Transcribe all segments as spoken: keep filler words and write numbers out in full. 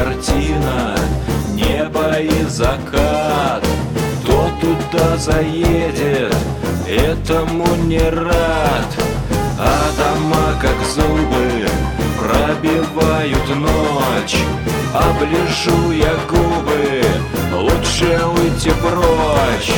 картина, небо и закат. Кто туда заедет, этому не рад. А дома, как зубы, пробивают ночь. Оближу я губы, лучше уйти прочь.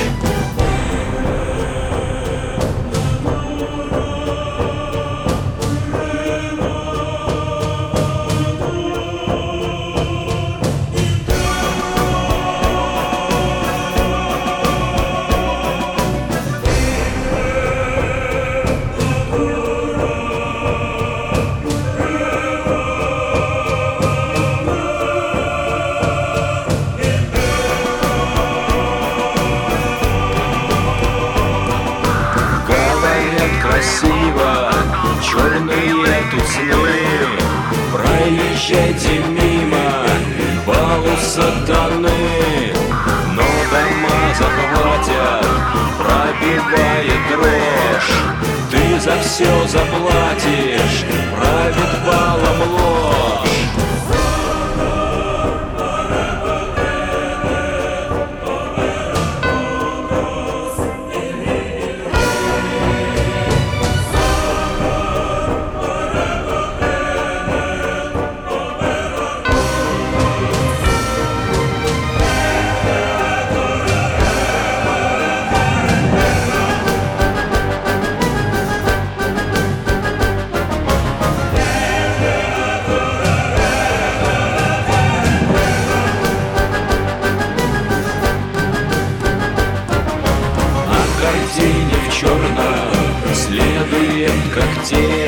Красиво, черные тут сны. Проезжайте мимо, бал у сатаны. Но дома захватят, пробивает дрожь. Ты за все заплатишь, правит балом ложь. В картине в черном следует как тень.